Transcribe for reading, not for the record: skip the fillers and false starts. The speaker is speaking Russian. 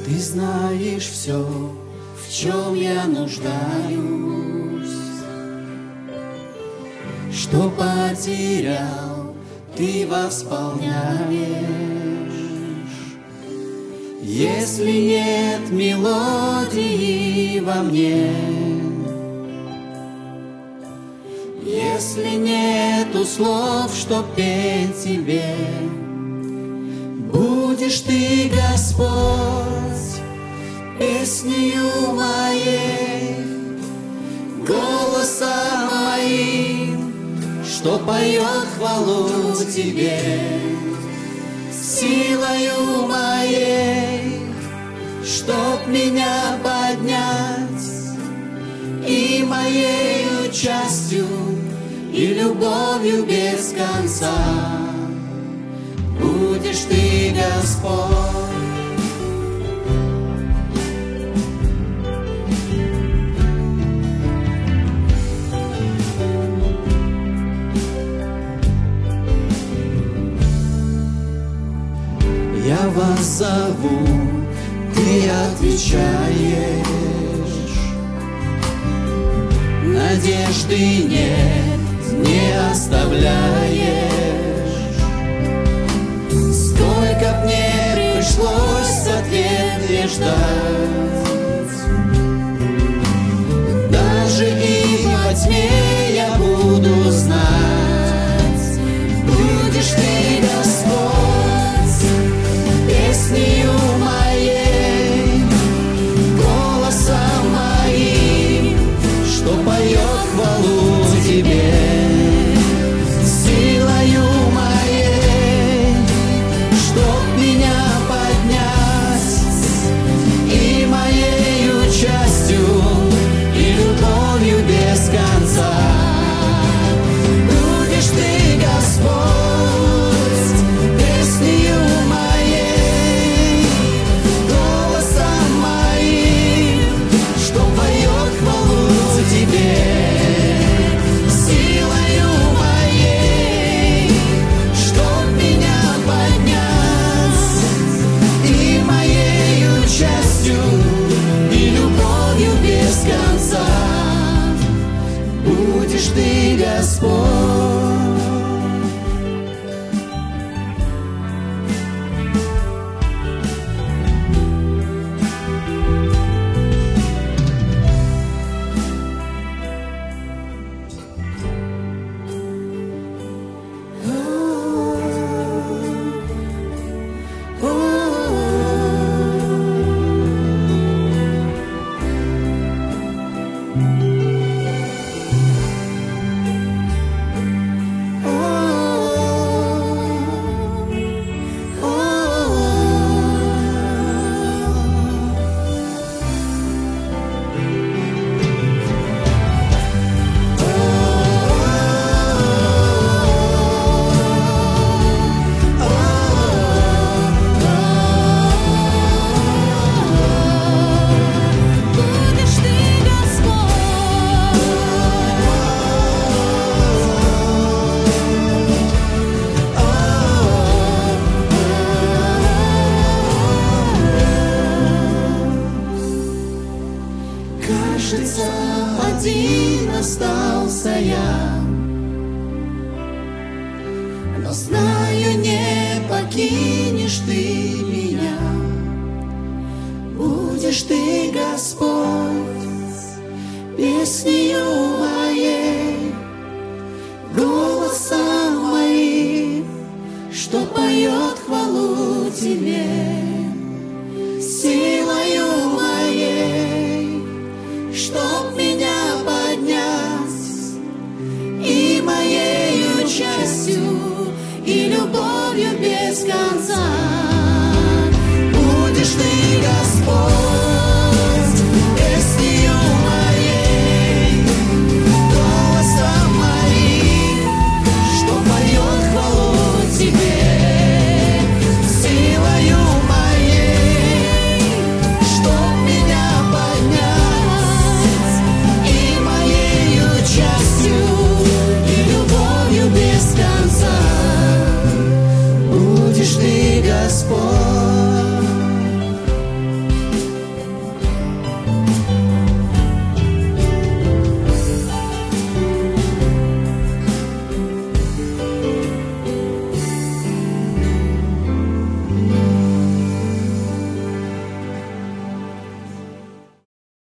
Ты знаешь все, в чем я нуждаюсь, что потерял, Ты восполняешь. Если нет мелодии во мне, если нету слов, чтоб петь Тебе, будешь Ты, Господь, песнею моей, голосом моим, что поет хвалу Тебе, силою моей, чтоб меня поднять, и моею частью, и любовью без конца будешь Ты, Господь. Я вас зову, Ты отвечаешь. Надежды нет, не оставляешь. Сколько б мне пришлось ответ лишь ждать, даже и во тьме я буду знать, будешь Ты, Господь, песнею моей, голосом моим, что поет хвалу Тебе, силою моей, чтоб меня поднять, и моею частью, и любовью без конца будешь Ты, Господь, песнею моей, голосом моим, что поет хвалу Тебе, силою моей, чтоб меня поднять, и моею частью, и любовью без конца будешь Ты, Господь. Кажется, один остался я, но знаю, не покинешь Ты меня. Будешь Ты, Господь, песни